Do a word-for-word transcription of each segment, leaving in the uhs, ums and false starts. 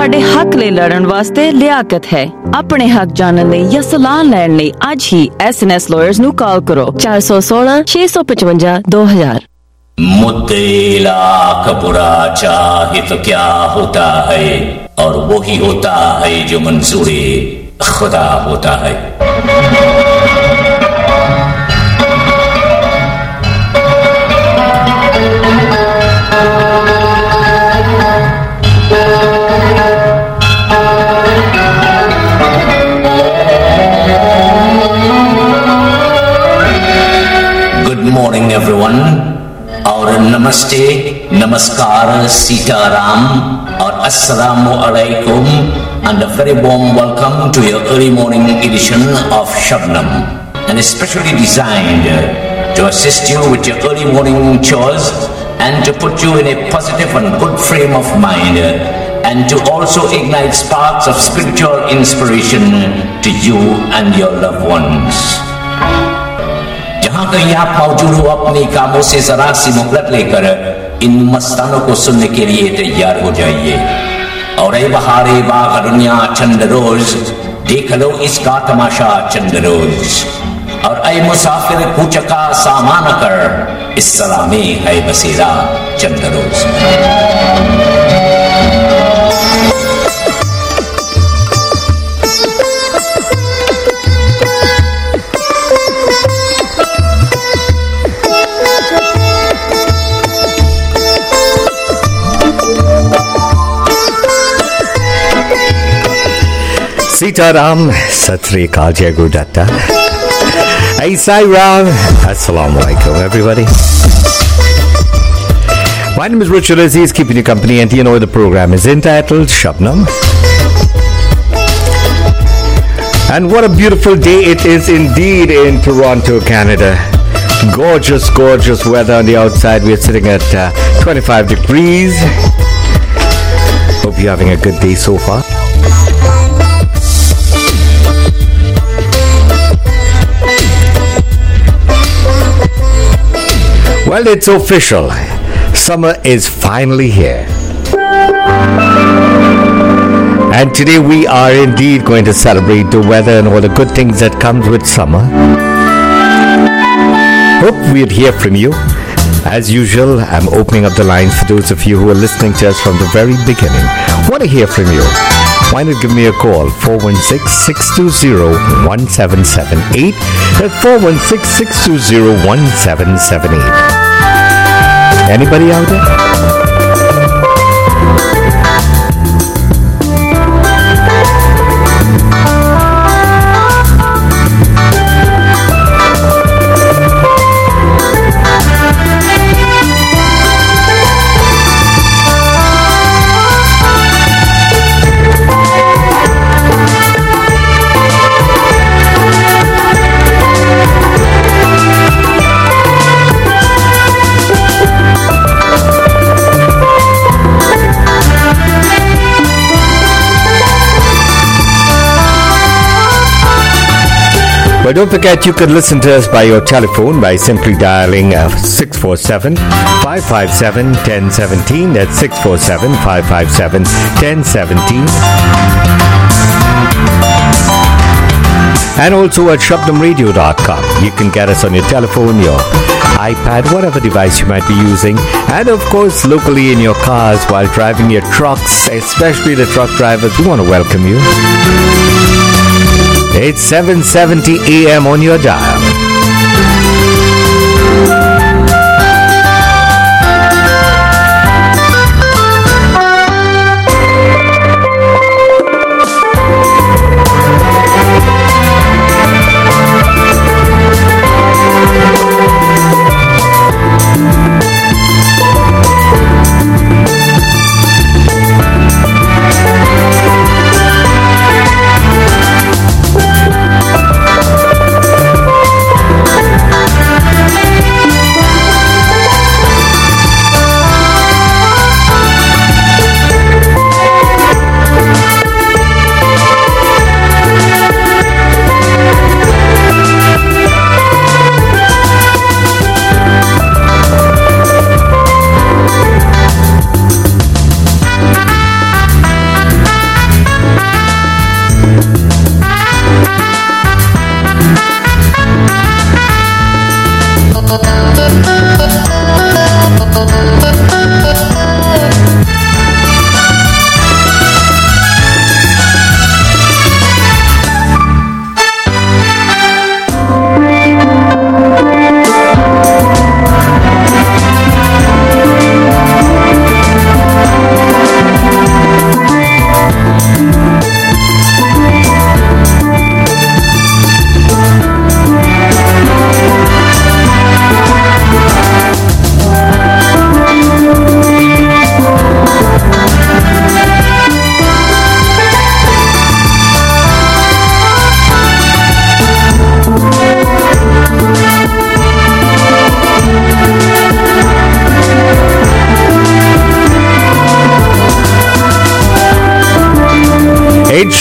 ਤੁਹਾਡੇ ਹੱਕ ਲਈ ਲੜਨ ਵਾਸਤੇ ਲਿਆਕਤ ਹੈ। ਆਪਣੇ ਹੱਕ ਜਾਣਨ ਲਈ ਜਾਂ ਸਲਾਹ ਲੈਣ ਲਈ ਅੱਜ ਹੀ ਐਸ ਐਨ ਐਸ Lawyers ਨੂੰ ਕਾਲ ਕਰੋ ਚਾਰ ਸੌ ਸੋਲਾਂ ਛੇ ਸੌ ਪਚਵੰਜਾ ਦੋ ਹਜ਼ਾਰ। मुद्दे लाख बुरा चाहे तो क्या होता है, और वो ही होता है जो मंजूरे खुदा होता है। Good morning everyone, और नमस्ते, नमस्कार, सीताराम और अस्सलामु अलैकुम, and a very warm welcome to your early morning edition of Shabnam, and especially designed to assist you with your early morning chores and to put you in a positive and good frame of mind, and to also ignite sparks of spiritual inspiration to you and your loved ones. जहां कहीं आप मौजूद हो, अपने कामों से जरा सी मोहलत लेकर इन मस्तानों को सुनने के लिए तैयार हो जाइए। और ए बहारे बाग दुनिया चंद रोज देख लो इसका तमाशा चंद रोज, और ए मुसाफिर कूचका सामान कर इस सलामे है बसेरा चंद रोज। Sitaram, Sat Sri Akal, Jai Guru Datta. Hey Sai Ram, Assalamu Alaikum everybody. My name is Richard Aziz, keeping you company, and you know the program is entitled Shabnam. And what a beautiful day it is indeed in Toronto, Canada. Gorgeous, gorgeous weather on the outside. We are sitting at uh, twenty-five degrees. Hope you're having a good day so far. Well, it's official. Summer is finally here. And today we are indeed going to celebrate the weather and all the good things that comes with summer. Hope we'd hear from you. As usual, I'm opening up the lines for those of you who are listening to us from the very beginning. Want to hear from you? Why not give me a call, four one six, six two zero, one seven seven eight. That's four one six, six two zero, one seven seven eight. Anybody out there? But don't forget, you can listen to us by your telephone by simply dialing uh, six four seven, five five seven, one zero one seven. That's six four seven, five five seven, one zero one seven. And also at shabnam radio dot com. You can get us on your telephone, your iPad, whatever device you might be using. And of course, locally in your cars while driving your trucks, especially the truck drivers, we want to welcome you. It's seven seventy a m on your dial.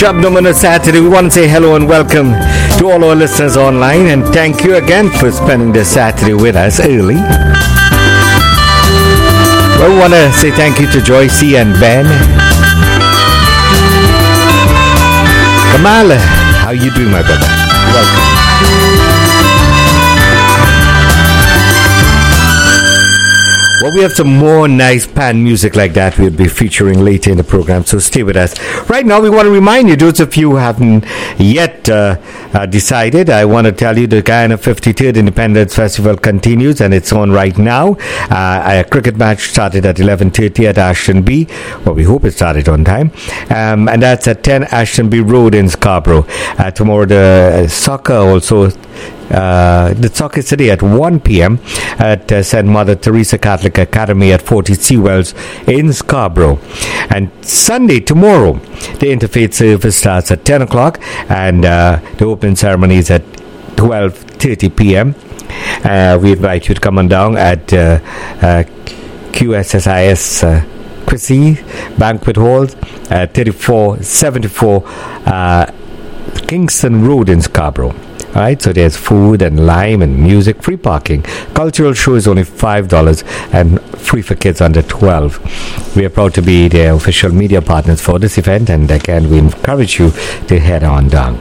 Shabnam on a Saturday. We want to say hello and welcome to all our listeners online, and thank you again for spending this Saturday with us early. Well, we want to say thank you to Joycey and Ben. Kamal, how you doing, my brother? Welcome. Well, we have some more nice pan music like that we'll be featuring later in the program, so stay with us. Right now, we want to remind you, those of you who haven't yet uh, uh, decided, I want to tell you the Guyana fifty-third Independence Festival continues, and it's on right now. Uh, a cricket match started at eleven thirty at Ashton B. Well, we hope it started on time. Um, and that's at ten Ashton B Road in Scarborough. Uh, tomorrow, the uh, soccer also... Uh, the soccer is today at one p.m. at uh, Saint Mother Teresa Catholic Academy at forty Seawells in Scarborough. And Sunday, tomorrow, the interfaith service starts at ten o'clock, and uh, the opening ceremony is at twelve thirty p.m. Uh, we invite you to come on down at uh, uh, Q S S I S uh, Chrissy Banquet Hall at thirty-four seventy-four uh, Kingston Road in Scarborough. Alright, so there's food and lime and music, free parking. Cultural show is only five dollars and free for kids under twelve. We are proud to be the official media partners for this event, and again, we encourage you to head on down.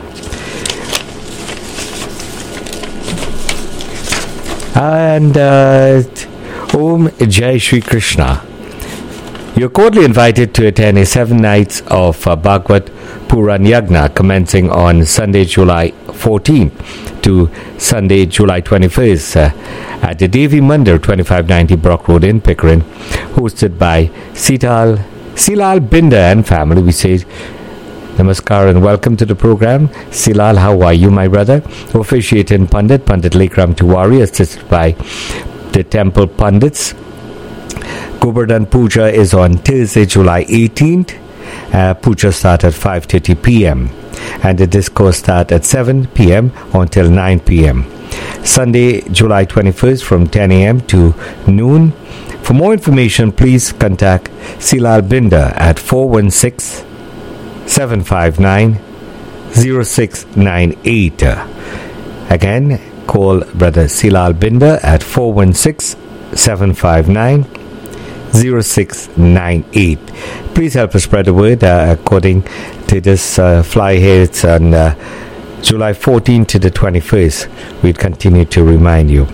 And uh, Om Jai Shri Krishna. You're cordially invited to attend a seven nights of uh, Bhagavad Puran Yagna commencing on Sunday, July fourteenth to Sunday, July twenty-first uh, at the Devi Mandir, twenty-five ninety Brock Road in Pickering, hosted by Sital, Silal Binder and family. We say namaskar and welcome to the program. Silal, how are you, my brother? Officiating Pandit, Pandit Lekram Tiwari, assisted by the temple Pandits. Govardhan Puja is on Thursday, July eighteenth. Uh, Puja starts at five thirty p.m. and the discourse starts at seven p.m. until nine p.m. Sunday, July twenty-first from ten a.m. to noon. For more information, please contact Silal Binder at four one six, seven five nine, zero six nine eight. Again, call Brother Silal Binder at four one six, seven five nine, zero six nine eight. Please help us spread the word. Uh, according to this uh, fly here, it's on uh, July fourteenth to the twenty-first. We'd continue to remind you.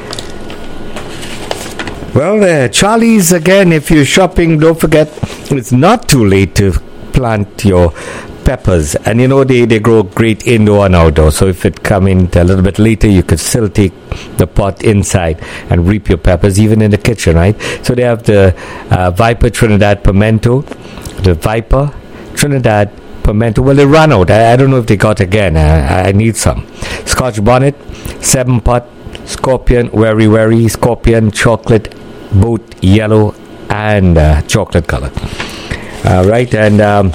Well, uh, Charlie's again, if you're shopping, don't forget it's not too late to plant your peppers, and you know they, they grow great indoor and outdoor, so if it come in a little bit later, you could still take the pot inside and reap your peppers even in the kitchen, right? So they have the uh, Viper Trinidad Pimento, the Viper Trinidad Pimento. Well, they ran out. I, I don't know if they got again. I, I need some. Scotch Bonnet, Seven Pot, Scorpion, Very Very, Scorpion, Chocolate, both yellow and uh, chocolate color. Uh, right, and um,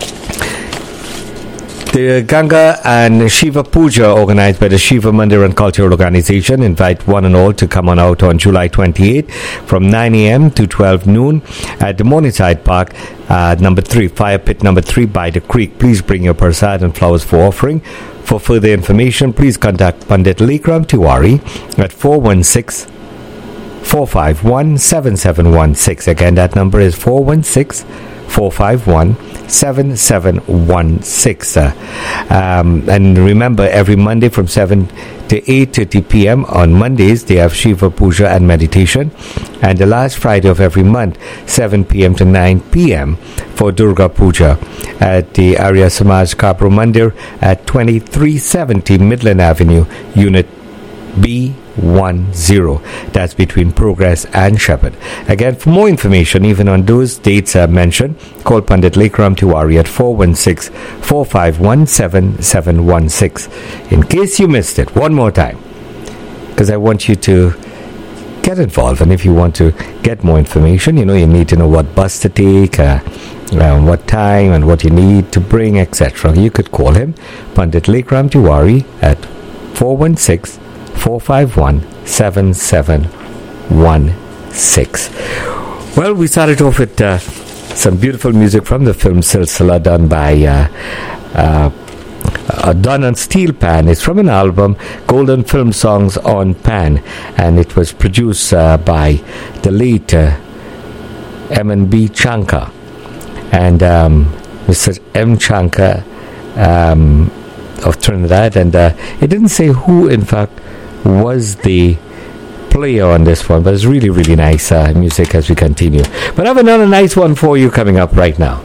the Ganga and Shiva Puja, organized by the Shiva Mandir and Cultural Organization, invite one and all to come on out on July twenty-eighth from nine a.m. to twelve noon at the Morningside Park, uh, number three, Fire Pit number three by the creek. Please bring your prasad and flowers for offering. For further information, please contact Pandit Lekram Tiwari at four one six, four five one, seven seven one six. Again, that number is four one six, four five one, seven seven one six. Uh, um, and remember, every Monday from seven to eight thirty p.m. on Mondays, they have Shiva Puja and meditation. And the last Friday of every month, seven p.m. to nine p.m. for Durga Puja at the Arya Samaj Scarborough Mandir at twenty-three seventy Midland Avenue, Unit B one zero. That's between Progress and Shepherd. Again, for more information, even on those dates I mentioned, call Pandit Lekram Tiwari at four one six, four five one, seven seven one six. In case you missed it, one more time, because I want you to get involved. And if you want to get more information, you know, you need to know what bus to take, uh, uh, what time, and what you need to bring, et cetera. You could call him, Pandit Lekram Tiwari, at four one six, four five one, seven seven one six. Well, we started off with uh, some beautiful music from the film Silsila done by uh, uh, uh, done on steel pan. It's from an album Golden Film Songs on Pan, and it was produced uh, by the late uh, M and B Chanka and um, Mister M Chanka um, of Trinidad, and uh, it didn't say who in fact was the player on this one, but it's really really nice uh, music as we continue. But I have another nice one for you coming up right now.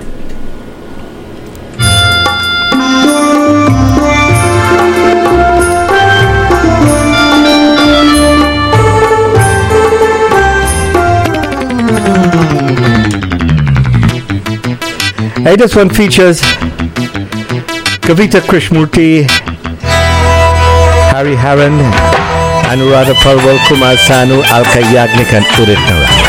Hey, this one features Kavita Krishnamurti, Harry Haran, Anuradha Palwal, Kumar Sanu, Alka Yagnik and Udit Narayan.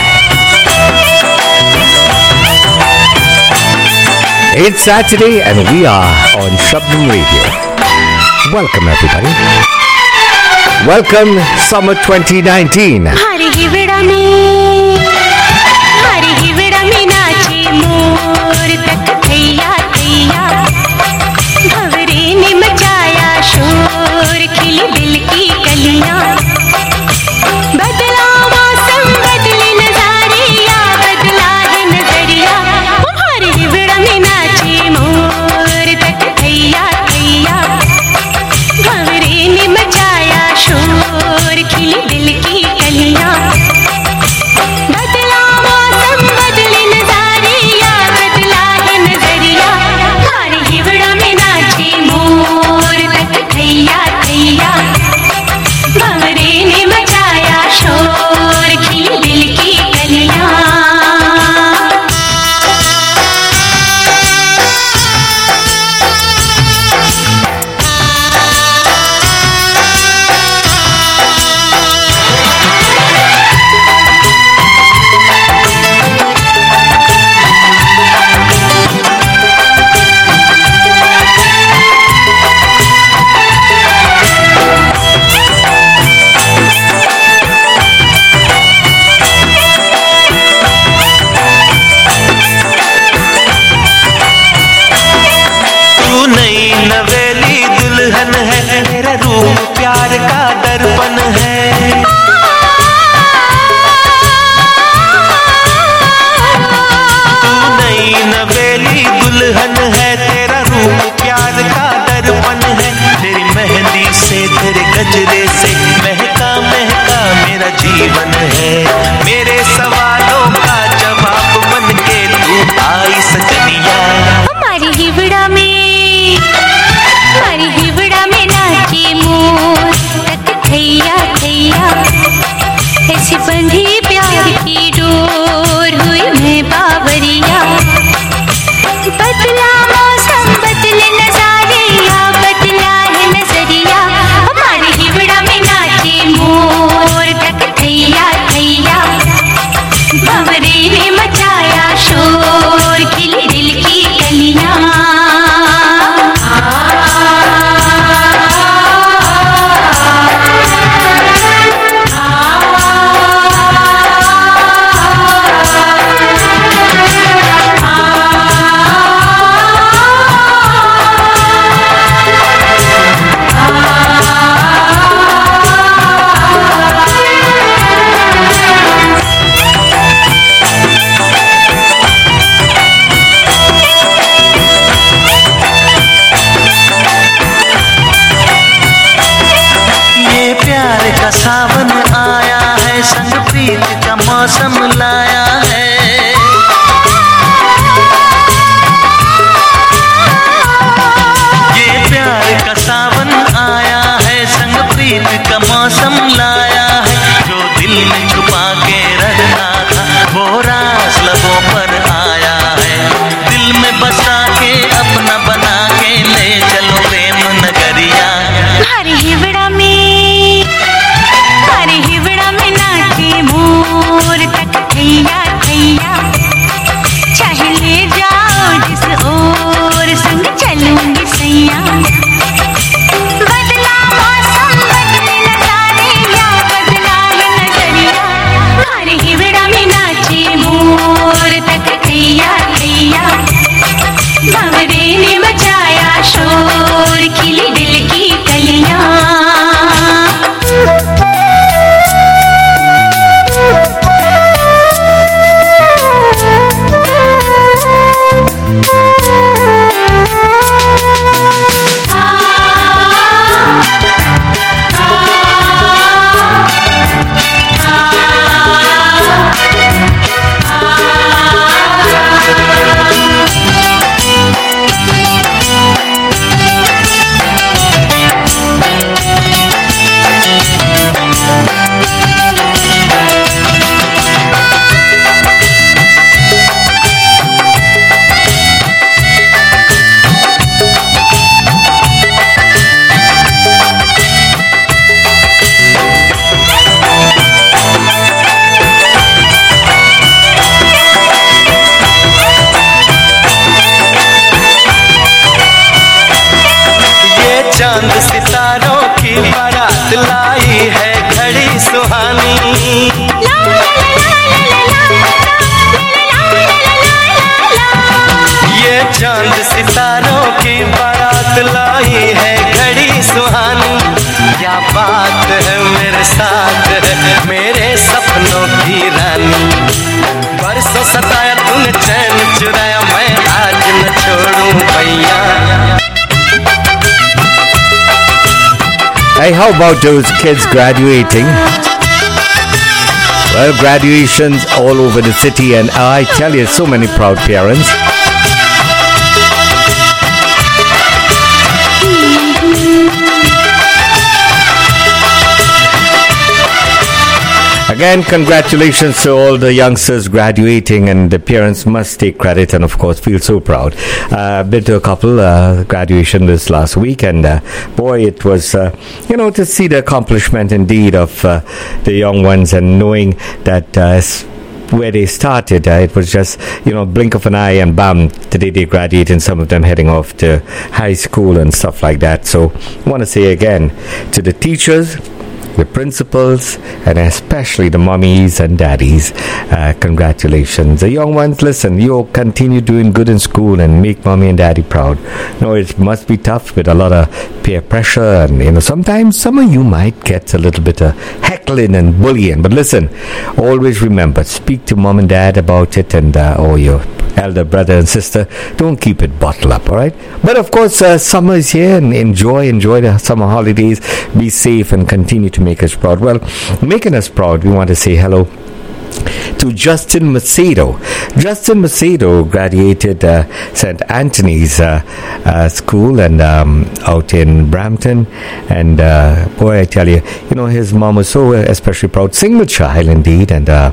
It's Saturday and we are on Shabnam Radio. Welcome everybody. Welcome summer twenty nineteen. शोर खिली दिल की कलियां, बदला मौसम बदले नजारे, या बदला है नजरिया, तुम्हारे हिवड़ा में नाचे मोर तक थैया थैया, भंवरे ने मचाया शोर खिली दिल की कलियां, बदला मौसम बदले नजारे, या बदला है नजरिया, तुम्हारे हिवड़ा में नाचे मोर थैया थैया, भंवरे ने मचाया शोर खिली दिल की कलियां। प्यार का दर्पण है, तू नई नवेली दुल्हन है, तेरा रूप प्यार का दर्पण है, तेरी मेहंदी से तेरे गजरे से महका महका मेरा जीवन है, मेरे सवालों का जवाब बन के तू आई सजनिया, हमारी हिवड़ा में हमारी हिवड़ा में नाचे मोर तक थैया थैया, ऐसी बंधी प्यार की डोर हुई मैं बावरिया, बदला मौसम बदले नजारे, या बदला है नजरिया, हमारी हिवड़ा में नाचे मोर तक थैया थैया, भंवरे ने मचाया शोर खिली दिल की कलियां। सावन आया है, संग प्रीत का मौसम लाया है, ये प्यार का सावन आया है, संग प्रीत का मौसम लाया है, जो दिल में छुपा के रखना था वो राज लबों पर आया है, दिल में बसा के अपना बना के ले चलो प्रेम नगरिया, हमारी हिवड़ा में मोर तक थैया थैया, चाहे ले जाओ जिस ओर संग चलूंगी सैया, बदला मौसम बदले नजारे, या बदला है नजरिया, हमारे हिवड़ा में नाचे मोर तक थैया भंवरे ने मचाया शोर, खिली दिल की कलियां। चांद सितारों की बारात लाई है घड़ी सुहानी। ये चांद सितारों की बारात लाई है घड़ी सुहानी। क्या बात है मेरे साथ है मेरे सपनों की रानी। बरसों सताया तूने चैन चुराया, मैं आज न छोड़ूं भैया। Hey, how about those kids graduating? Well, graduations all over the city, and I tell you, so many proud parents. Again, congratulations to all the youngsters graduating, and the parents must take credit and, of course, feel so proud. Uh, I've been to a couple uh, graduation this last week, and uh, boy, it was, uh, you know, to see the accomplishment indeed of uh, the young ones, and knowing that uh, where they started, uh, it was just, you know, blink of an eye and bam, today they graduate, and some of them heading off to high school and stuff like that. So I want to say again to the teachers, the principals, and especially the mummies and daddies, uh, congratulations. The young ones, listen, you'll continue doing good in school and make mommy and daddy proud. No, it must be tough with a lot of peer pressure, and you know, sometimes some of you might get a little bit of heckling and bullying, but listen, always remember, speak to mom and dad about it, and uh, or your elder brother and sister. Don't keep it bottled up, all right? But of course, uh, summer is here, and enjoy enjoy the summer holidays. Be safe and continue to make us proud. Well, making us proud, we want to say hello to Justin Macedo. Justin Macedo graduated uh, Saint Anthony's uh, uh, School and um, out in Brampton, and uh, boy, I tell you, you know, his mom was so especially proud. Single child indeed, and uh,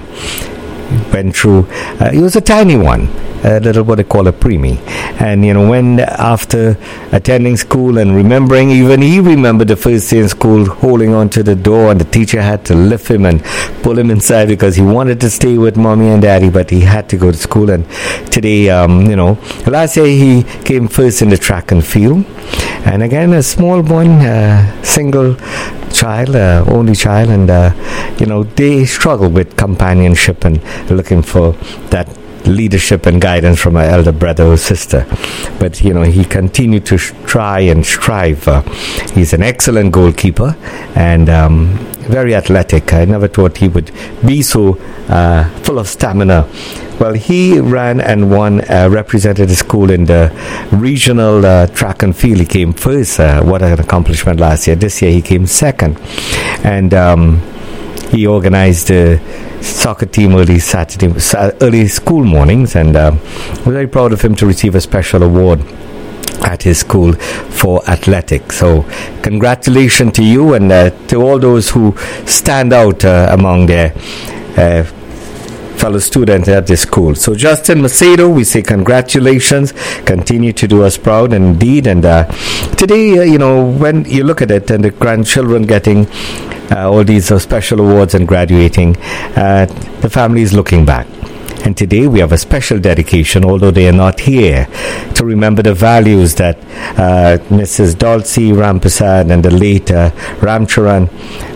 went through, uh, he was a tiny one, a little what they call a preemie, and you know, when after attending school and remembering, even he remembered the first day in school holding on to the door, and the teacher had to lift him and pull him inside because he wanted to stay with mommy and daddy, but he had to go to school. And today, um, you know, last year he came first in the track and field, and again a small one, uh, single child, uh, only child, and uh, you know, they struggle with companionship and looking for that leadership and guidance from my elder brother or sister. But you know, he continued to sh- try and strive. Uh, he's an excellent goalkeeper and um, very athletic. I never thought he would be so uh, full of stamina. Well, he ran and won, uh, represented the school in the regional uh, track and field. He came first. Uh, what an accomplishment last year. This year he came second. And um, he organized the soccer team early Saturday, early school mornings, and uh, we're very proud of him to receive a special award at his school for athletics. So congratulations to you, and uh, to all those who stand out uh, among their uh, fellow students at this school. So Justin Macedo, we say congratulations, continue to do us proud indeed. And uh, today, uh, you know, when you look at it and the grandchildren getting uh, all these uh, special awards and graduating, uh, the family is looking back. And today we have a special dedication, although they are not here, to remember the values that uh, Missus Dulcie Rampasad and the late uh, Ramcharan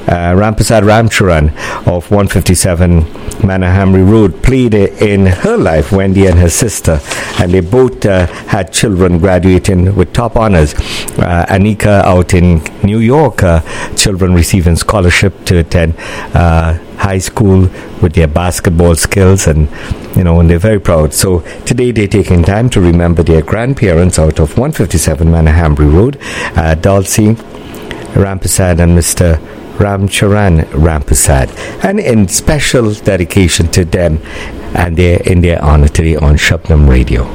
uh, Ramprasad Ramcharan of one fifty-seven Manahamri Road played in her life, Wendy and her sister, and they both uh, had children graduating with top honors. Uh, Anika out in New York, uh, children receiving scholarship to attend uh, high school with their basketball skills, and you know, and they're very proud. So today they're taking time to remember their grandparents out of one fifty-seven Manahamri Road, uh, Dulcie Ramprasad and Mister Ramcharan Ramprasad, and in special dedication to them, and they're in their honor today on Shabnam Radio.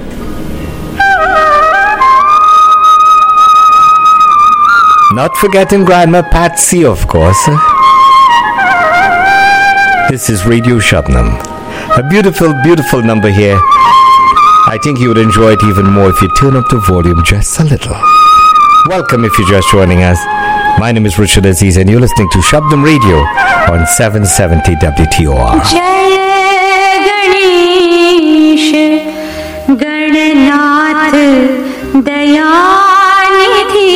Not forgetting Grandma Patsy, of course. This is Radio Shabnam. A beautiful, beautiful number here. I think you would enjoy it even more if you turn up the volume just a little. Welcome if you're just joining us. My name is Richard Aziz and you're listening to Shabnam Radio on seven seventy W T O R. Jai Ganesh Gananath Dayanidhi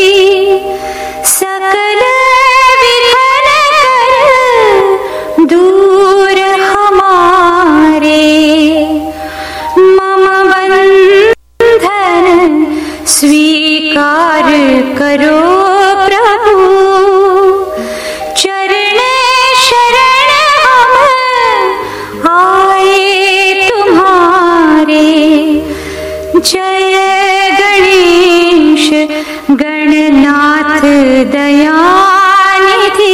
Sakal Vighan Kar Dur Hamare Mama Bandhan Svikar Karo जय गणेश गणनाथ दयानिधि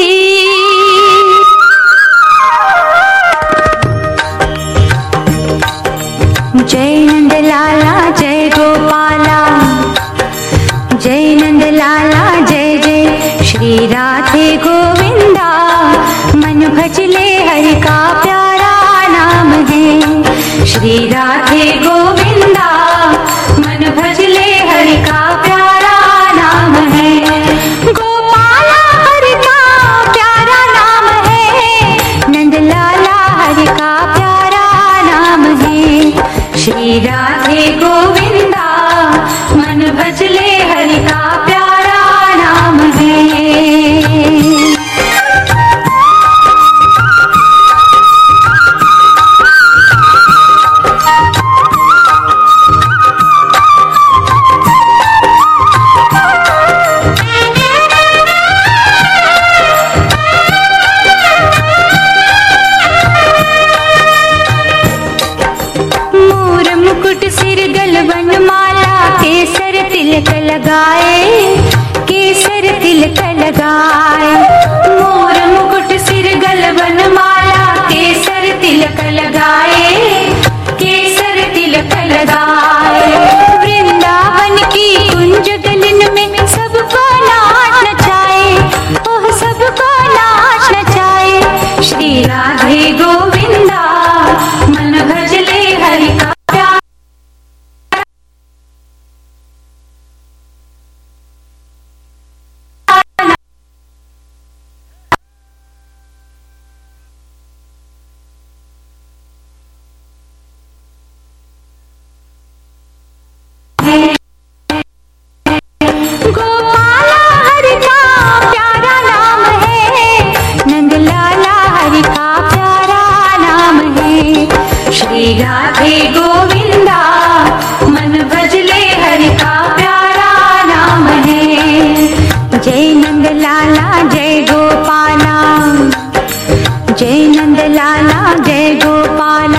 जय नंद लाला जय गोपाला जय नंद लाला जय जय श्री राधे गोविंदा मन भजले हरि का प्यारा नाम है श्री राधे गोविंदा मन भजले हरि का प्यारा नाम है गोपाला हरि का प्यारा नाम है नंदलाला हरि का प्यारा नाम है श्री राधे गोविंदा मन भजले हरि का प्यारा नाम है तिलक लगाए केसर तिलक लगाए मोर मुकुट सिर गलबन माला केसर तिलक लगाए केसर तिलक लगाए वृंदावन की कुंज गलिन में सबको नाच नचाए ओह सबको नाच नचाए श्री राधे गोविंदा मन भजले हरि का गोपाला हरि का प्यारा नाम है नंदलाला हरि का प्यारा नाम है श्री राधे गोविंदा मन भजले हरि का प्यारा नाम है जय नंदलाला जय गोपाला जय नंदलाला जय गोपाला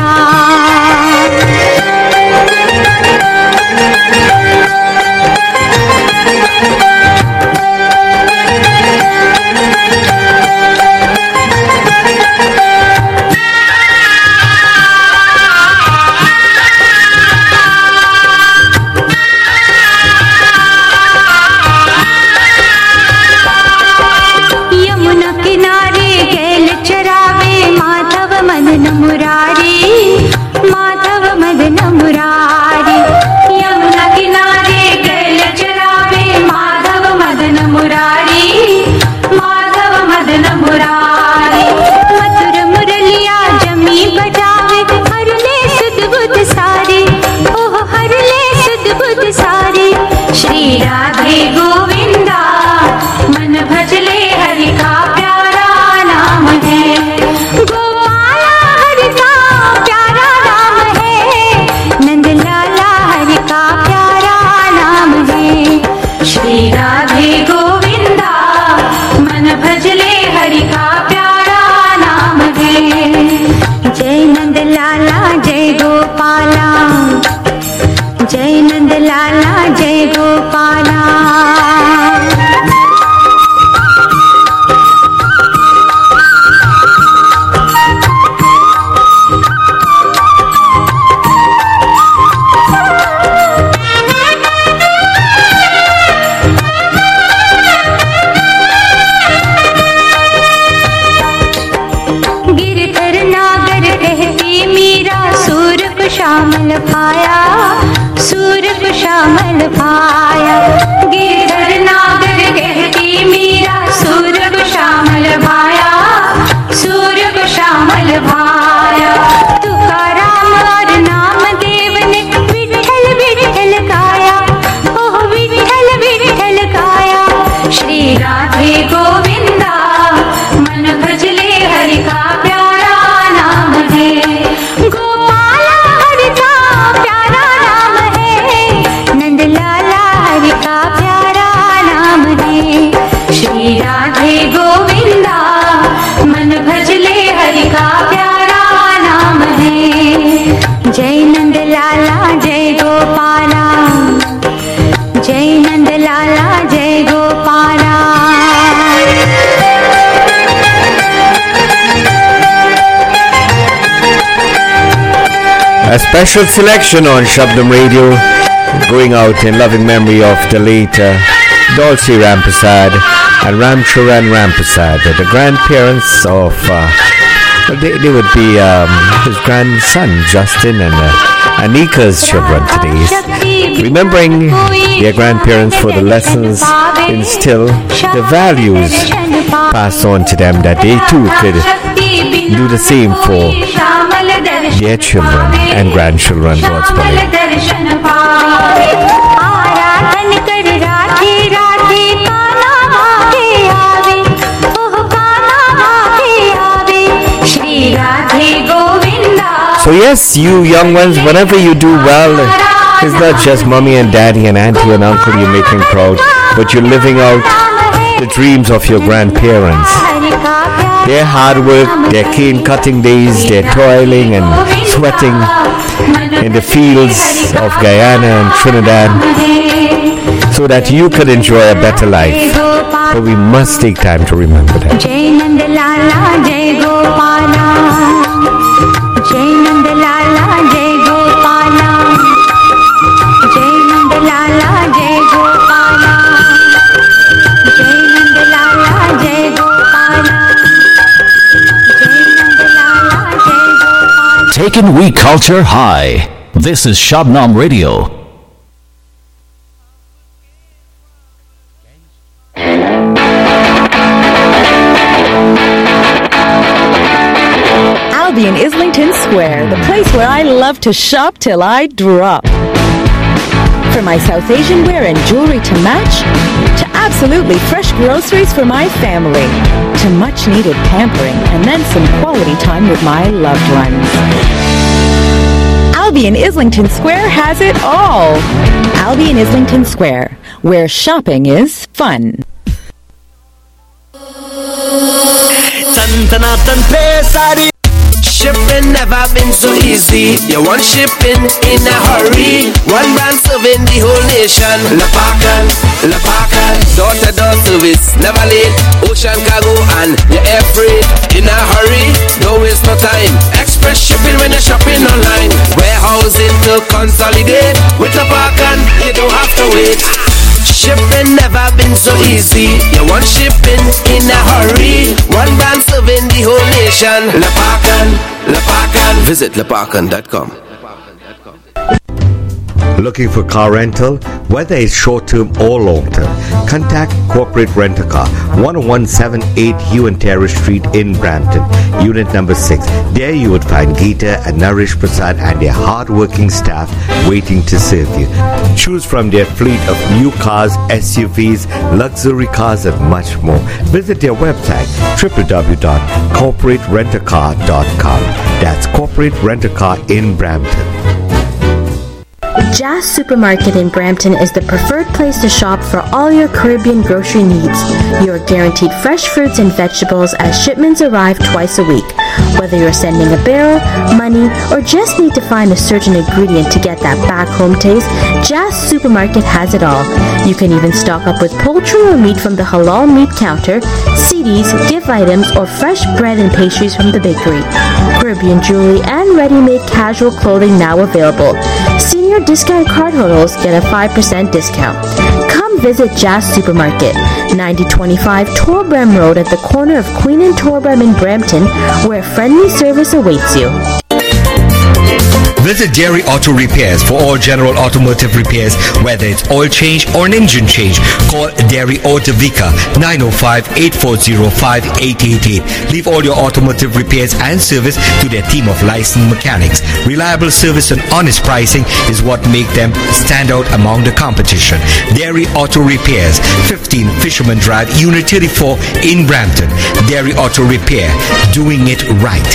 मुरारी माधव मदन मुरारी यमुना किनारे गैल चरावे माधव मदन मुरारी माधव मदन मुरारी मधुर मुरलिया जमी बजावे हर ले सुध बुध सारे ओह हर ले सुध बुध सारे श्री राधे गोविंदा मन भजले हरि का जय नंद लाला जय गोपाला। श्यामल भाया सूर को श्यामल भाया गिरधर नागर कहती मीरा सूर को श्यामल भाया सूर को श्यामल भाया। तुकाराम और नाम देव ने विठल विठल गाया ओह विठल विठल गाया। श्री राधे गोविंदा मन भजले हरि का प्यारा नाम है। श्री राधे गोविंदा मन भजले हरि का प्यारा नाम है। जय नंद लाला जय गोपाला जय नंद लाला जय Gopala. A special selection on Shabdam Radio, going out in loving memory of the late uh, Dolce Rampasad and Ramcharan Rampasad, the grandparents of, uh, they, they would be um, his grandson Justin and uh, Anika's children today, remembering their grandparents for the lessons instill, the values passed on to them, that they too could do the same for their children and grandchildren, God's willing. So yes, you young ones, whenever you do well, it's not just mommy and daddy and auntie and uncle you're making proud, but you're living out the dreams of your grandparents. Their hard work, their cane cutting days, their toiling and sweating in the fields of Guyana and Trinidad, so that you could enjoy a better life. But we must take time to remember that. Jai Nand Lala Jai Gopala, Jai Nand Lala Jai Gopala, Jai Nand Lala Jai Gopala, Jai Nand Lala Jai Gopala, Jai Nand Lala Jai Gopala. Taking we culture high. This is Shabnam Radio. In Islington Square, the place where I love to shop till I drop. From my South Asian wear and jewelry to match, to absolutely fresh groceries for my family, to much needed pampering and then some quality time with my loved ones. Albion Islington Square has it all. Albion Islington Square, where shopping is fun. Shipping never been so easy. You want shipping in a hurry. One brand serving the whole nation. Lapakan, Lapakan, door-to-door service, never late. Ocean cargo and your air freight in a hurry. Don't waste no time. Express shipping when you're shopping online. Warehousing to consolidate. With Lapakan, you don't have to wait. Shipping never been so easy. You want shipping in a hurry. One brand serving the whole nation. Lapakan, Lapakan. Visit lapakan dot com. Looking for car rental? Whether it's short-term or long-term, contact Corporate Rent-A-Car, one one seven eight Ewan Terrace Street in Brampton, unit number six. There you would find Geeta and Naresh Prasad and their hard-working staff waiting to serve you. Choose from their fleet of new cars, S U Vs, luxury cars and much more. Visit their website, w w w dot corporate rent a car dot com. That's Corporate Rent-A-Car in Brampton. Jazz Supermarket in Brampton is the preferred place to shop for all your Caribbean grocery needs. You are guaranteed fresh fruits and vegetables as shipments arrive twice a week. Whether you're sending a bill, money, or just need to find a certain ingredient to get that back home taste, Jazz Supermarket has it all. You can even stock up with poultry or meat from the halal meat counter, C Ds, gift items, or fresh bread and pastries from the bakery. Caribbean jewelry and ready-made casual clothing now available. Senior discount card holders get a five percent discount. Come visit Jazz Supermarket, ninety twenty-five Torbram Road at the corner of Queen and Torbram in Brampton, where friendly service awaits you. Visit Dairy Auto Repairs for all general automotive repairs, whether it's oil change or an engine change. Call Dairy Auto Vika nine oh five, eight four zero, five eight eight eight. Leave all your automotive repairs and service to their team of licensed mechanics. Reliable service and honest pricing is what make them stand out among the competition. Dairy Auto Repairs, fifteen Fisherman Drive, Unit thirty-four in Brampton. Dairy Auto Repair, doing it right.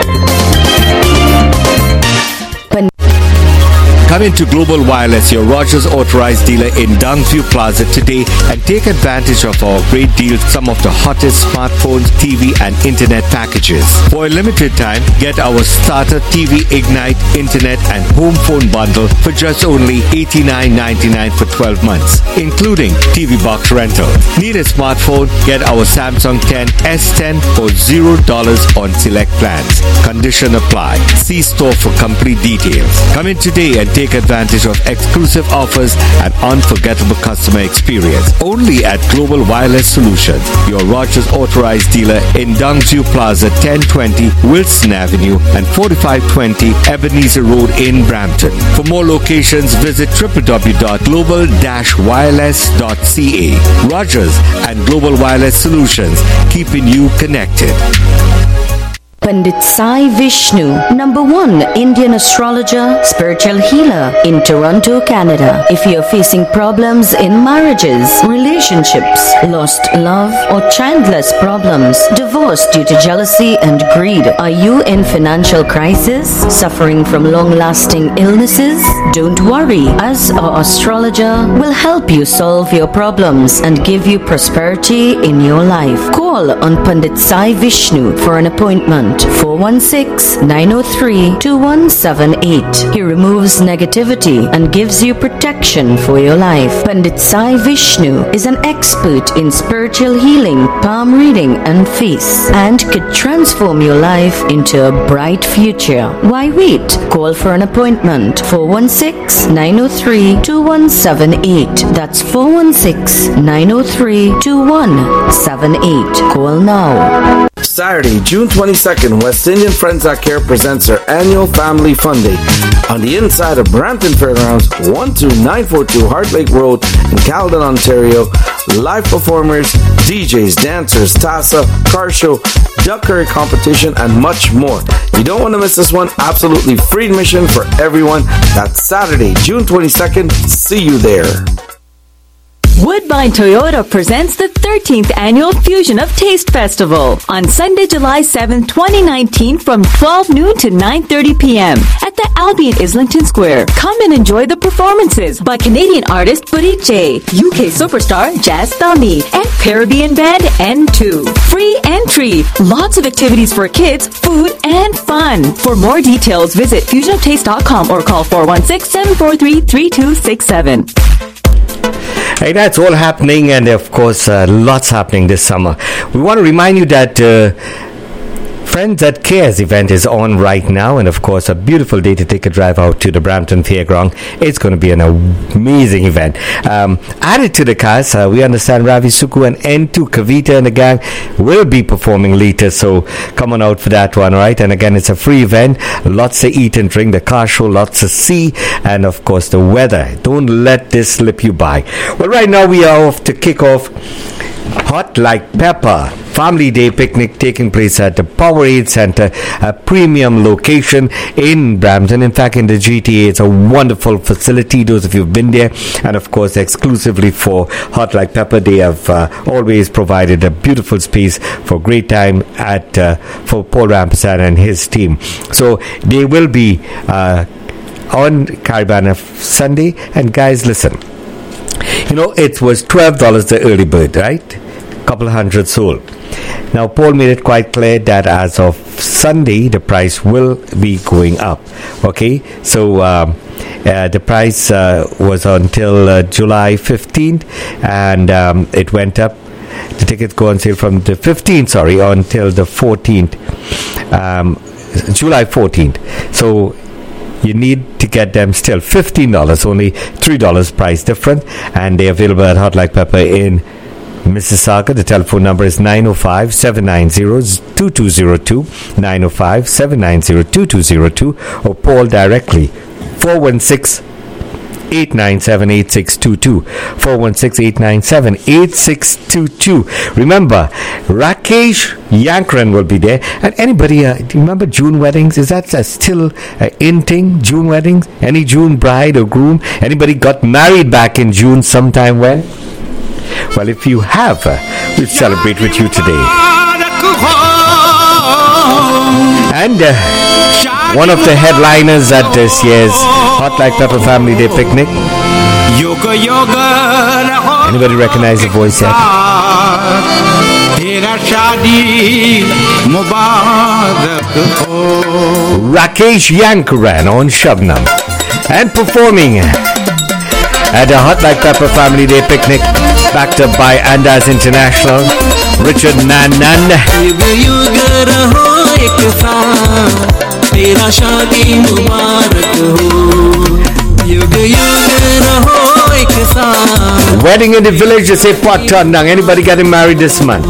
Come into Global Wireless, your Rogers authorized dealer in Downsview Plaza today and take advantage of our great deals, some of the hottest smartphones, T V and internet packages. For a limited time, get our starter T V Ignite, internet and home phone bundle for just only eighty-nine ninety-nine for twelve months, including T V box rental. Need a smartphone? Get our Samsung ten S ten for zero dollars on select plans. Condition apply. See store for complete details. Come in today and take advantage of exclusive offers and unforgettable customer experience. Only at Global Wireless Solutions, your Rogers authorized dealer in Downsview Plaza, ten twenty Wilson Avenue and forty-five twenty Ebenezer Road in Brampton. For more locations, visit w w w dot global dash wireless dot c a. Rogers and Global Wireless Solutions, keeping you connected. Pandit Sai Vishnu, number one Indian astrologer, spiritual healer in Toronto, Canada. If you're facing problems in marriages, relationships, lost love, or childless problems, divorce due to jealousy and greed, are you in financial crisis, suffering from long-lasting illnesses? Don't worry, as our astrologer will help you solve your problems and give you prosperity in your life. Call on Pandit Sai Vishnu for an appointment. four one six, nine oh three, two one seven eight. He removes negativity and gives you protection for your life. Pandit Sai Vishnu is an expert in spiritual healing, palm reading and face, and could transform your life into a bright future. Why wait? Call for an appointment. four one six, nine oh three, two one seven eight. That's four one six, nine oh three, two one seven eight. Call now. Saturday, June twenty-second, West Indian Friends That Care presents their annual Family Fun Day on the inside of Brampton Fairgrounds, one two nine four two Heart Lake Road in Caledon, Ontario. Live performers, D Js, dancers, Tassa, car show, duck curry competition, and much more. You don't want to miss this one. Absolutely free admission for everyone. That's Saturday, June twenty-second. See you there. Woodbine Toyota presents the thirteenth Annual Fusion of Taste Festival on Sunday, July seventh, twenty nineteen from twelve noon to nine thirty p.m. at the Albion Islington Square. Come and enjoy the performances by Canadian artist Buddy J, U K superstar Jazz Thami, and Caribbean band N two. Free entry. Lots of activities for kids, food, and fun. For more details, visit fusion of taste dot com or call four one six, seven four three, three two six seven. Hey, that's all happening, and of course, uh, lots happening this summer. We want to remind you that uh, Friends That Cares event is on right now, and of course, a beautiful day to take a drive out to the Brampton Fairground. It's going to be an amazing event. Um, added to the cast, uh, we understand Ravi Suku and N two Kavita and the gang will be performing later, so come on out for that one, right? And again, it's a free event. Lots to eat and drink, the car show, lots to see, and of course, the weather. Don't let this slip you by. Well, right now, we are off to kick off Hot Like Pepper Family Day picnic taking place at the Powerade Center, a premium location in Brampton. In fact, in the G T A, it's a wonderful facility, those of you who've been there. And of course, exclusively for Hot Like Pepper, they have uh, always provided a beautiful space for great time at uh, for Paul Rampersad and his team. So they will be uh, on Caribana Sunday. And guys, listen, you know, it was twelve dollars the early bird, right? couple hundred sold. Now, Paul made it quite clear that as of Sunday, the price will be going up. Okay, so um, uh, the price uh, was until uh, July fifteenth, and um, it went up. The tickets go on sale from the fifteenth, sorry, until the fourteenth, um, July fourteenth. So you need to get them still fifteen dollars, only three dollars price difference, and they're available at Hot Like Pepper in Mississauga. The telephone number is nine oh five, seven nine zero, two two zero two, nine oh five, seven nine zero, two two zero two, or Paul directly, four one six, eight nine seven, eight six two two, four one six, eight nine seven, eight six two two. Remember, Rakesh Yankran will be there. And anybody, uh, do you remember June weddings? Is that uh, still uh, in thing, June weddings? Any June bride or groom? Anybody got married back in June sometime when? Well, if you have, uh, we'll celebrate with you today. And uh, one of the headliners at this year's Hot Like Pepper Family Day Picnic. Anybody recognize the voice yet? Rakesh Yankaran on Shabnam. And performing at the Hot Like Pepper Family Day Picnic, backed up by Andaz International, Richard Nanan. Wedding in the village, they say Patandang. Anybody getting married this month?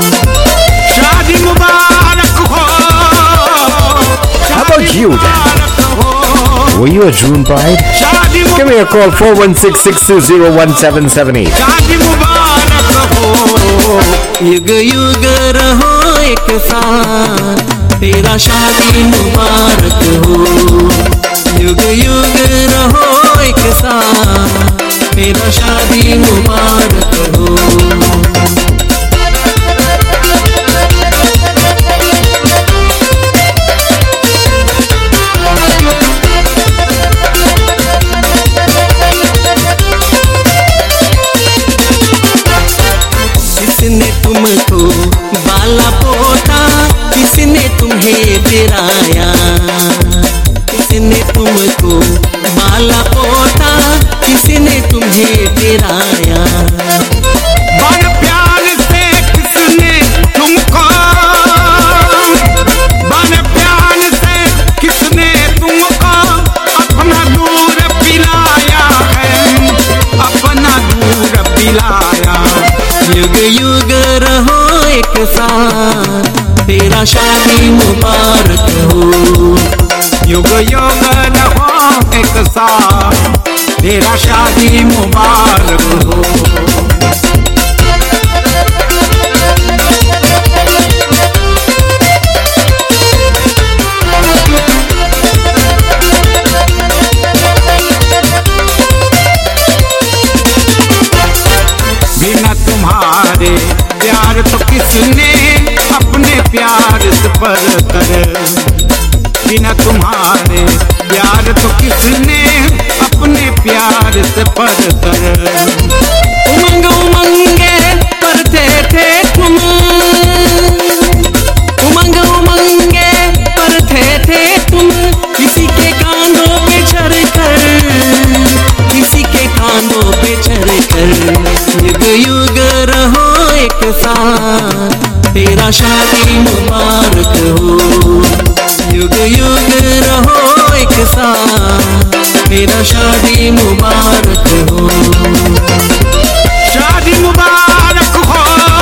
How about you then? Were you a June bride? Give me a call, four one six, six two zero, one seven seven eight. युग युग रहो एक साथ, तेरा शादी मुबारक हो। युग युग रहो एक साथ, तेरा शादी मुबारक हो। किसने तुमको बाला पोता, किसने तुम्हें पिराया, किसने तुमको बाला पोता, किसने तुम्हें पिराया। बड़ प्यार से किसने तुमको, बड़ प्यार से किसने तुमको अपना दूर पिलाया है, अपना दूर पिलाया। युग युग रहो एक साथ, तेरा शादी मुबारक हो। युग युग रहो एक साथ, तेरा शादी मुबारक हो। बिना तुम्हारे प्यार तो किसने अपने प्यार से पर कर, बिना तुम्हारे प्यार तो किसने अपने प्यार से पर कर। उमंग उमंगे परते थे तुम, उमंग उमंगे परते थे तुम, किसी के कांधों पे चढ़ कर, किसी के कांधों पे चढ़ कर। युग युग रहो एक साथ, तेरा शादी मुबारक हो। युग युग रहो एक साथ, तेरा शादी मुबारक हो। शादी मुबारक हो,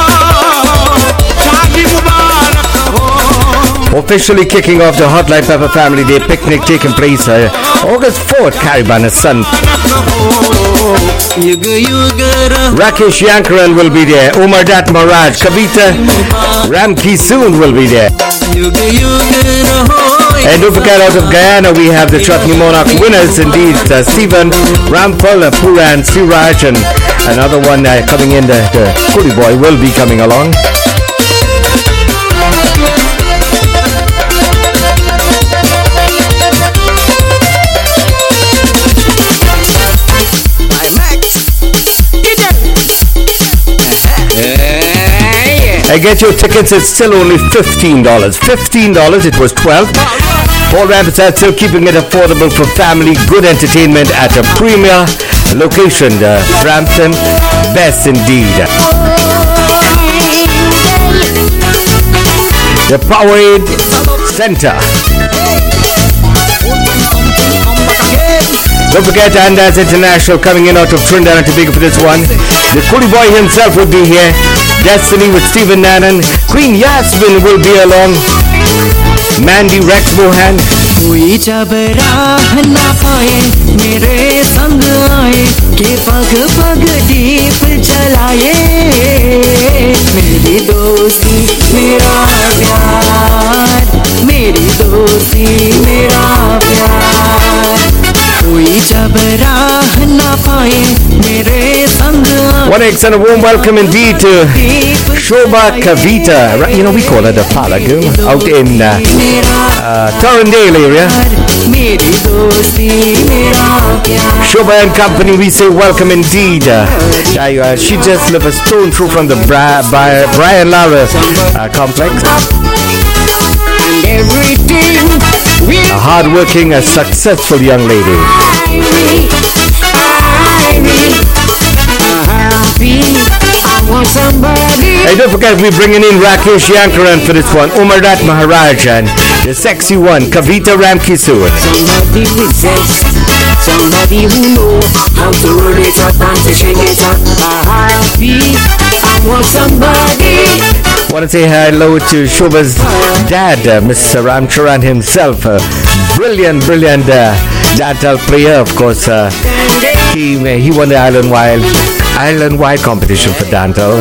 शादी मुबारक हो। Officially kicking off the Hot Like Pepper Family Day Picnic, taking place uh, August fourth, Caribana Sun. Rakesh Yankaran will be there. Umar Dat Maraj, Kavita Ramki soon will be there. And don't forget, out of Guyana we have the Chutney Monarch winners indeed, uh, Stephen Rampal, uh, Puran Siraj, and another one uh, coming in, the, the Kudi boy will be coming along. I get your tickets, it's still only fifteen dollars. fifteen dollars, it was twelve dollars. Paul Rampersad still keeping it affordable for family, good entertainment at a premier location, uh, Brampton. Best indeed. The Powerade Center. Don't forget Andas International coming in out of Trinidad and Tobago for this one. The Coolie Boy himself will be here. Destiny with Stephen Nanan. Queen Yasmin will be along. Mandy Rex Mohan. कोई जब राह ना पाए मेरे संग आए के पग पग दीप जलाए मेरी दोस्ती मेरा प्यार मेरी दोस्ती मेरा प्यार कोई जब राह ना पाए मेरे संग आए. Want to extend a warm welcome indeed to Shobha Kavita. Right, you know, we call her the Pala girl out in uh, uh, Torrendale area. Shobha and company, we say welcome indeed. Uh, uh, she just lived a stone throw from the Bra- Bri- Brian Lara uh, complex. A hard-working, a successful young lady. Hey, don't forget we're bringing in Rakesh Yankaran for this one. Umardat Maharaj and the sexy one, Kavita Ramkisur. Somebody with zest, somebody who know how to roll it up and to shake it up. Happy, I want somebody. Want to say hello to Shobha's dad, uh, Mister Ramcharan himself. Uh, brilliant, brilliant uh, Dantal player, of course. Uh, he he won the Island Wild Island Wide competition for Dantal.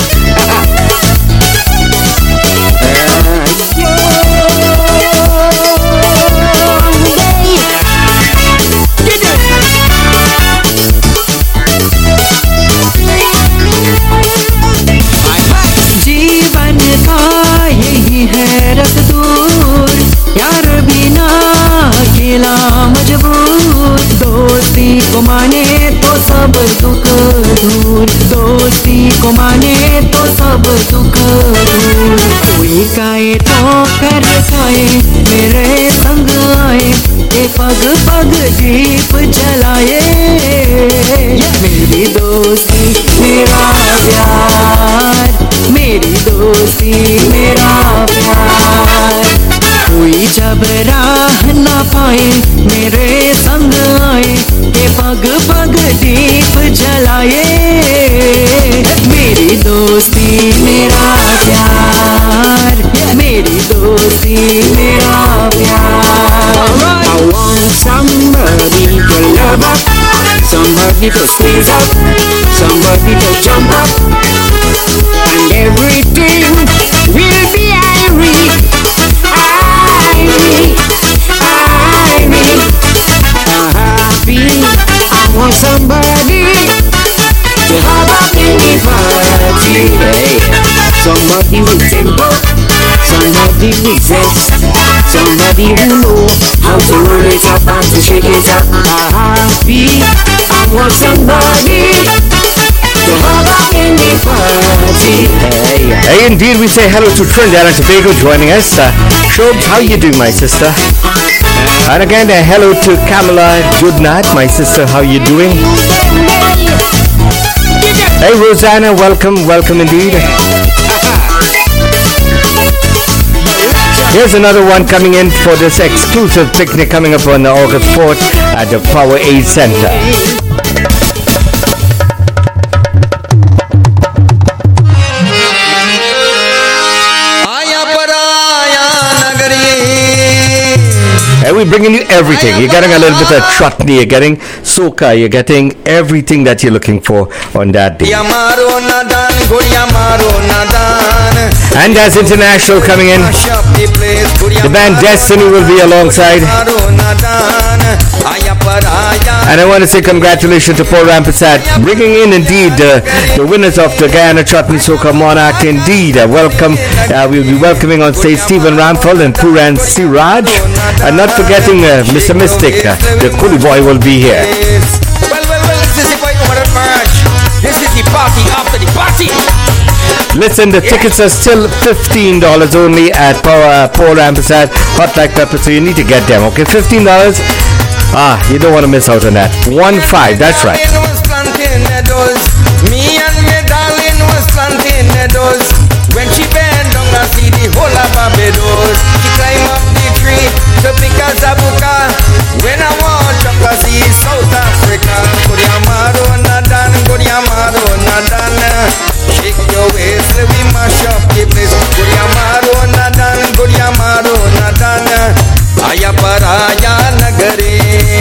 जीवन का यही है रस दूर यार बिना अकेला मजबूर दोस्ती को माने तो सब दुख दूर दोस्ती को माने तो सब दुख दूर कोई काए तो कर खाए मेरे संग आए ये पग पग दीप जलाए मेरी दोस्ती मेरा प्यार मेरी दोस्ती मेरा प्यार कोई जब राह ना पाए मेरे संग आए ये पग पग दीप जलाए मेरी दोस्ती मेरा प्यार मेरी दोस्ती मेरा प्यार. I want somebody to love up, somebody to squeeze up, somebody to jump up, and everything will be irony, irony, irony. Happy, I want somebody to have a mini party. Hey. Somebody with tempo, somebody with zest, somebody who know how to roll it up and to shake it up. Happy, I want somebody to have a mini party. Hey, hey, indeed, we say hello to Trinidad and Tobago joining us. Uh, Shobs, how you doing, my sister? And again, uh, hello to Kamala Goodnight, my sister, how you doing? Hey, Rosanna, welcome, welcome indeed. Here's another one coming in for this exclusive picnic coming up on August fourth at the Powerade Center. And we're bringing you everything. You're getting a little bit of chutney, you're getting soca, you're getting everything that you're looking for on that day. And as International coming in, the band Destiny will be alongside. And I want to say congratulations to Paul Rampersad, bringing in indeed uh, the winners of the Guyana Chutney Soca Monarch. Indeed, uh, welcome. Uh, we'll be welcoming on stage Stephen Ramphal and Puran Siraj. And not forgetting uh, Mister Mystic, uh, the Coolie Boy will be here. Well, well, well, this is the fight over the march. This is the party after the party. Listen, the tickets are still fifteen dollars only at Power, Paul Ampersand Hot Like Pepper, so you need to get them, okay? fifteen dollars. Ah, you don't want to miss out on that. One five, that's right. Me and my darling was planting meadows. When she bent down, I see the whole of Barbados. She climb up the tree to pick a zabuka. When I want to I see South Africa. Godiamaro nadan, Godiamaro nadan. Shake your waist, let me mash up the place. Godiamaro nadan, Godiamaro nadan. Aya paraya nagare.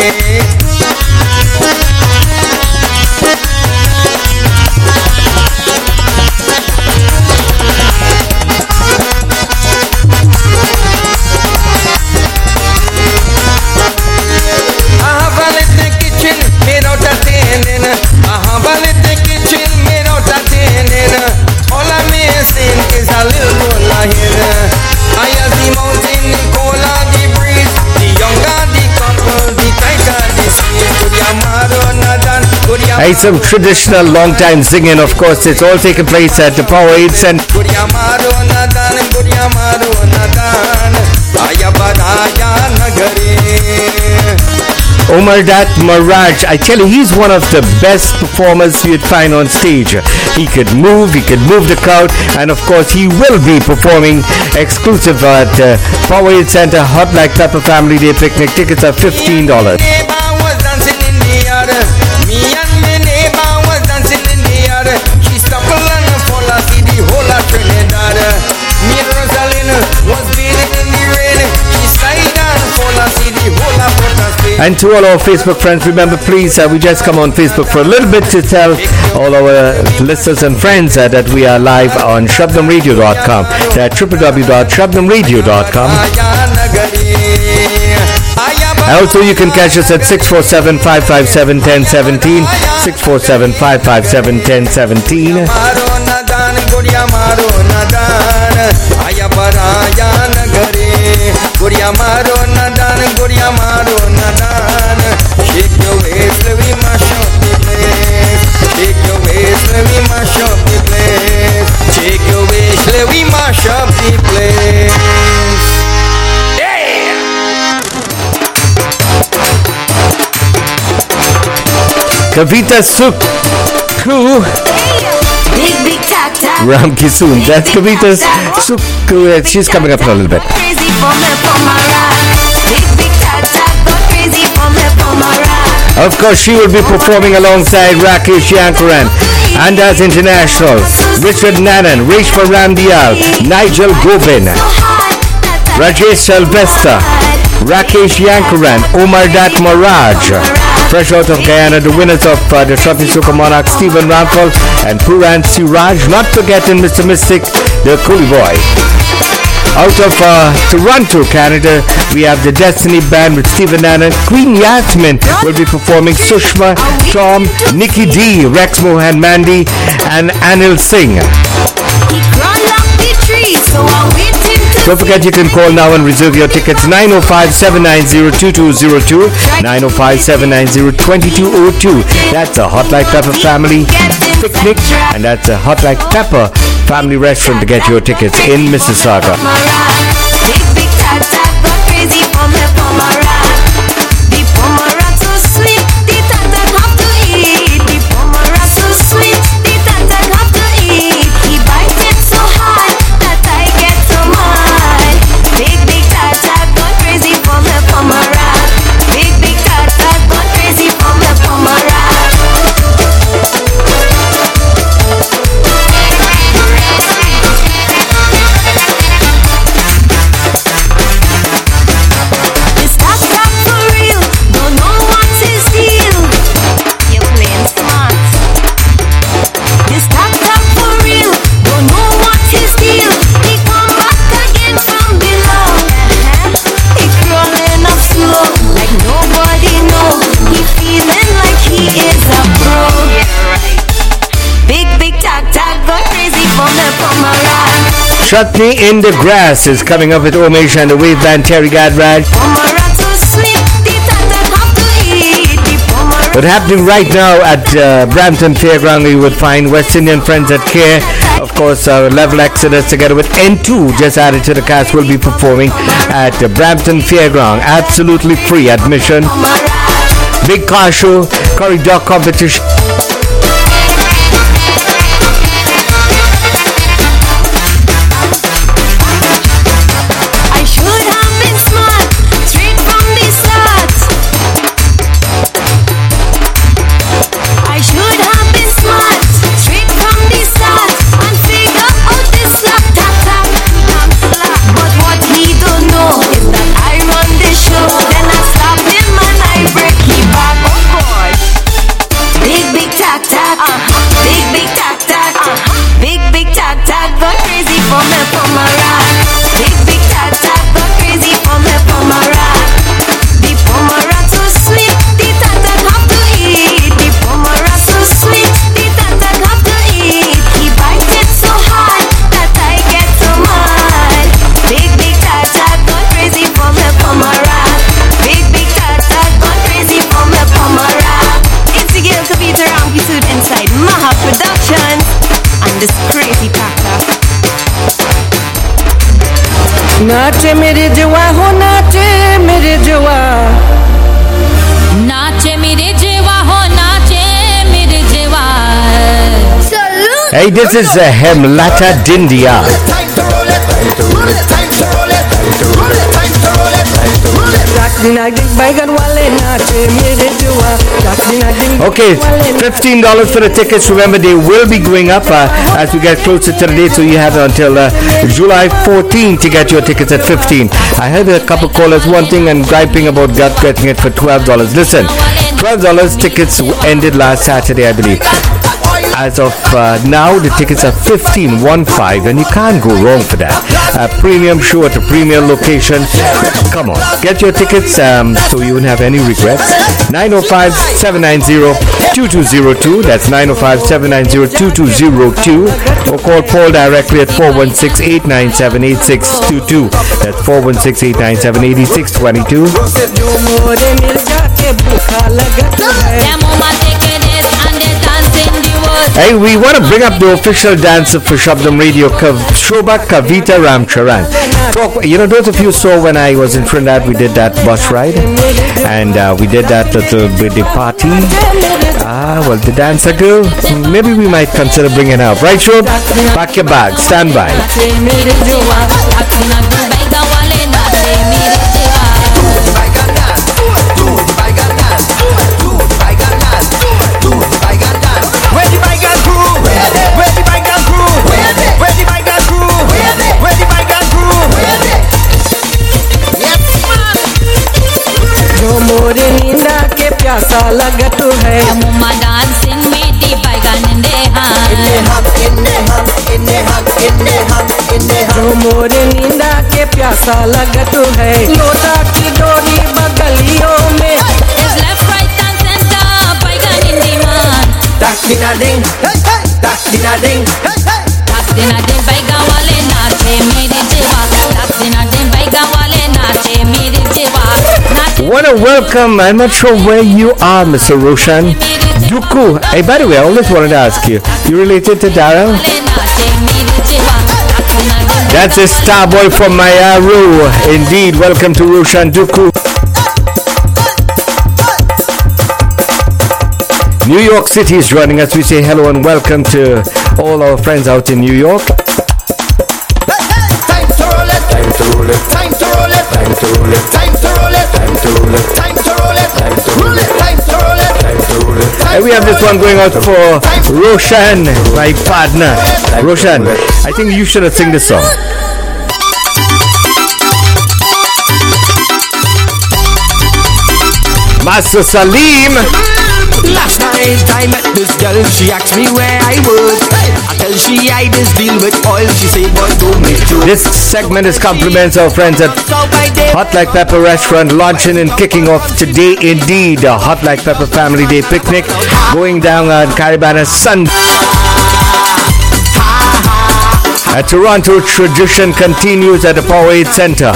Hey, some traditional long time singing, of course. It's all taking place at the Power Aid Center. Omar Dat Maraj, I tell you, he's one of the best performers you'd find on stage. He could move, he could move the crowd, and of course he will be performing exclusive at uh, Power Aid Center Hot Like Pepper Family Day Picnic. Tickets are fifteen dollars. Me and my neighbor was dancing in the yard. She stumbled and fall, I see the whole of Trinidad. Me and Rosalina was bathing in the rain. She slide and fall, I see the whole of Port of Spain. And to all our Facebook friends, remember please, uh, we just come on Facebook for a little bit to tell all our listeners and friends uh, that we are live on shabnam radio dot com. That's w w w dot shabnam radio dot com. And also you can catch us at six four seven, five five seven, one zero one seven, six four seven, five five seven, one zero one seven. Shake your waist, let me mash up the place. Shake your waist, let me mash up the place. Shake your waist, let me mash up the place. Kavita Sukku Ram Kisoon. That's Kavita Sukku. She's coming up in a little bit. Of course, she will be performing alongside Rakesh Yankuran, Andas International, Richard Nanan, Reshma Ramdial, Nigel Gobin, Rajesh Sylvester, Rakesh Yankuran, Omar Dat Maraj. Fresh out of Guyana, the winners of uh, the Shopee Super Monarch, Stephen Ramphal and Puran Siraj. Not forgetting Mister Mystic, the Coolie Boy. Out of uh, Toronto, Canada, we have the Destiny Band with Stephen Nanan. Queen Yasmin will be performing. Sushma, Tom, Nikki D, Rex Mohan Mandy, and Anil Singh. Don't forget you can call now and reserve your tickets. Nine oh five, seven nine zero, two two zero two, nine oh five, seven nine zero, two two zero two. That's a Hot Like Pepper Family Picnic, and that's a Hot Like Pepper Family Restaurant to get your tickets in Mississauga. Chutney in the Grass is coming up with Umesh and the Wave Band, Terry Gadraj. But happening right now at uh, Brampton Fairground, you would find West Indian Friends at Care. Of course, uh, Level Exodus together with N two, just added to the cast, will be performing at uh, Brampton Fairground. Absolutely free admission. Big car show, curry dog competition. नाचे मेरे जवा हो नाचे मेरे जवा नाचे मेरे जवा हो नाचे मेरे जवा Hey, this is uh, Hemlata Dindia. Okay, fifteen dollars for the tickets. Remember, they will be going up uh, as we get closer to the date, so you have until uh, July fourteenth to get your tickets at fifteen. I heard a couple callers wanting and griping about gut getting it for twelve dollars. Listen, twelve dollars tickets ended last Saturday, I believe. As of uh, now, the tickets are fifteen, one five, and you can't go wrong for that. A premium show at a premium location. Come on, get your tickets um, so you won't have any regrets. nine oh five, seven nine zero, two two zero two. That's nine oh five, seven nine zero, two two zero two. Or call Paul directly at four one six, eight nine seven, eight six two two. That's four one six, eight nine seven, eight six two two. Hey, we want to bring up the official dancer for Shabdam Radio, Kav- Shobha Kavita Ramcharan. Talk, you know, those of you saw when I was in Trinidad, we did that bus ride, and uh, we did that little birthday party. Ah, well, the dancer girl, maybe we might consider bringing her up. Right, Shob? Pack your bag, stand by. मोरे नींदा के प्यासा लगत है मुम्मा dancing मेटी बैगन दे हां इन्ने हम इन्ने हम इन्ने हम इन्ने हम इन्ने हम जो मोरे नींदा के प्यासा लगत है लोटा की डोरी बगलियों में is left right and center बैगन इन डिमांड ताकदिना डिंग ताकदिना डिंग ताकदिना डिंग बैगन वाले नाचे मेरे जीवा ताकदिना डिंग बैगन वाले नाचे मेरे जीवा Want to welcome, I'm not sure where you are, Mister Roshan. Duku. Hey, by the way, I always wanted to ask you, you related to Daryl? That's a star boy from Mayaru. Indeed, welcome to Roshan Duku. New York City is joining us. We say hello and welcome to all our friends out in New York. Time to roll it, time to roll it, time to roll it, time to roll it, time to roll it, time to roll it, time to roll it, time to roll it, time to roll it, time to roll it. And we have this one going out for Roshan, my partner. Roshan, I think you should have sing this song. Master Salim. Last night I met this girl, she asked me where I was. I tell she I just deal with oil, she say boy don't make joke. This segment is compliments our friends at Hot Like Pepper Restaurant, launching and kicking off today indeed. A Hot Like Pepper Family Day picnic going down on Caribana Sunday. At Toronto, tradition continues at the Powerade Center.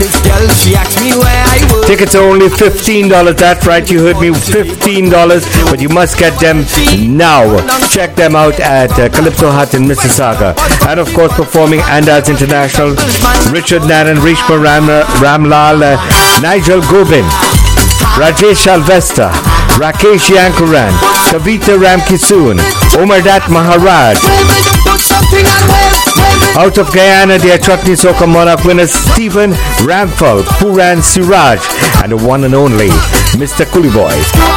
Tickets are only fifteen dollars. That's right, you heard me, fifteen dollars. But you must get them now. Check them out at uh, Calypso Hut in Mississauga. And of course, performing Andaz International, Richard Naran, Rishma Ram, Ramlal, uh, Nigel Gobin, Rajesh Alvesta, Rakesh Yankuran, Kavita Ramkisoon, Omardat Maharaj. Out of Guyana, the Chutney Soca Monarch winners Stephen Ramphal, Puran Siraj, and the one and only Mister Coolie Boy.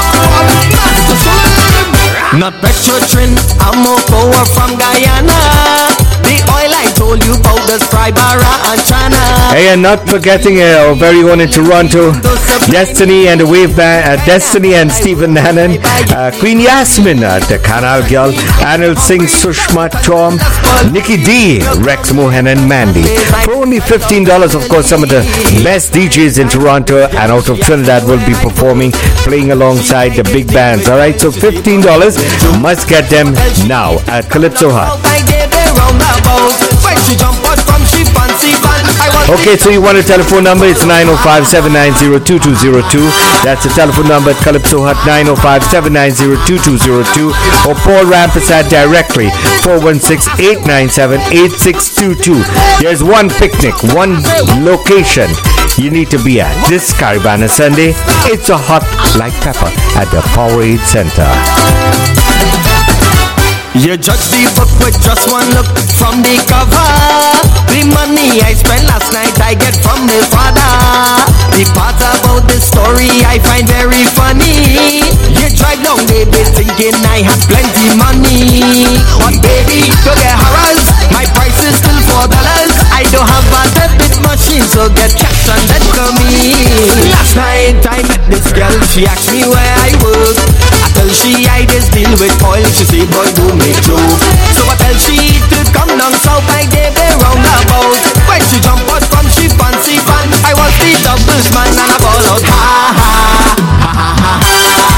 Not Petrotrin, I'm more power from Guyana. The oil I told you about the Strybara and China. Hey, and not forgetting uh, our very own in Toronto, Destiny and the Wave Band, uh, Destiny and Stephen Nanan, uh, Queen Yasmin at the Canal Girl, Anil Singh, Sushma Tom, Nikki D, Rex Mohan, and Mandy. For only fifteen dollars, of course, some of the best D Js in Toronto and out of Trinidad will be performing, playing alongside the big bands. Alright, so fifteen dollars, must get them now at Calypso Hut. Okay, so you want a telephone number? It's nine oh five, seven nine zero, two two zero two. That's the telephone number at Calypso Hut, nine oh five, seven nine zero, two two zero two. Or Paul Rampersad directly, four one six, eight nine seven, eight six two two. There's one picnic, one location you need to be at. This Caribana Sunday, it's a hot like pepper at the Powerade Center. You judge the book with just one look from the cover. The money I spent last night I get from the father. The part about the story I find very funny. You drive long baby thinking I have plenty money. But baby, to get harassed, my price is still four dollars. I don't have a debit machine, so get cash and then come in. Last night I met this girl, she asked me where I work. I tell she I just deal with oil, she say boy do me joke. So I tell she to come down south by the roundabout. When she jump out from she fancy van, I was the doubles man and I ball out. Ha ha ha ha ha ha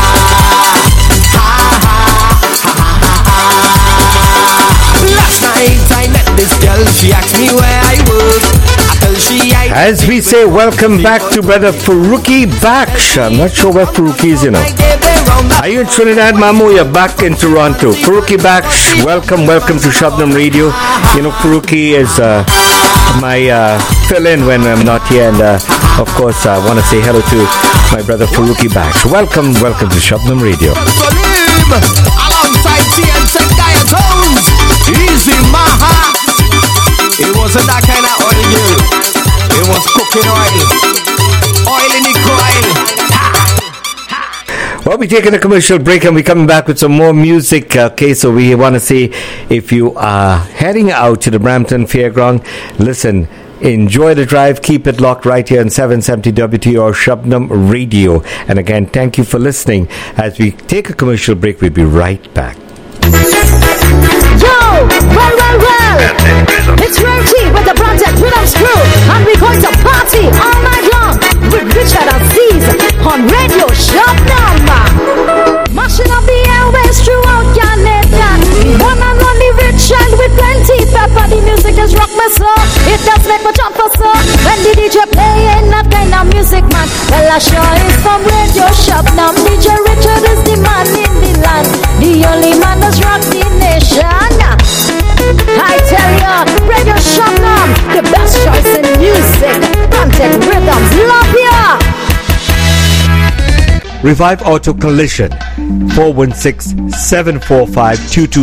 ha. Last night I met this girl, she asked me where I work. I tell she I As we say, welcome back to brother Faruqi Baksh. I'm not sure where Faruqi is, you know. Are you in Trinidad, Mamu? You're back in Toronto. Faruqi Baksh, welcome, welcome to Shabnam Radio. You know, Faruqi is uh, my uh, fill-in when I'm not here. And, uh, of course, I want to say hello to my brother Faruqi Baksh. Welcome, welcome to Shabnam Radio. Alongside T and Sekaya Jones, Easy Maha. It wasn't that kind of oil, girl. It was cooking oil. Oil in the coil. Well, we're taking a commercial break and we're coming back with some more music. Okay, so we want to say if you are heading out to the Brampton Fairground, listen, enjoy the drive, keep it locked right here on seven seventy W T O Shabnam Radio. And again, thank you for listening. As we take a commercial break, we'll be right back. Yo! Well, well, well! It's Rarity with the Brampton Rhythms crew, and we're going to party all night long with Richard Aziz on Radio Shabnam. Mashing up the airways throughout Canada. One and only Richard with plenty pepper. The music is rock my soul. It does make me jump for so. When the D J playing that kind of music, man, well, I sure is from Radio Shabnam. D J Richard is the man in the land, the only man that's rock the nation. I tell ya, Radio Shabnam, the best choice in music. Brampton Rhythms, love ya. Revive Auto Collision, four one six, seven four five, two two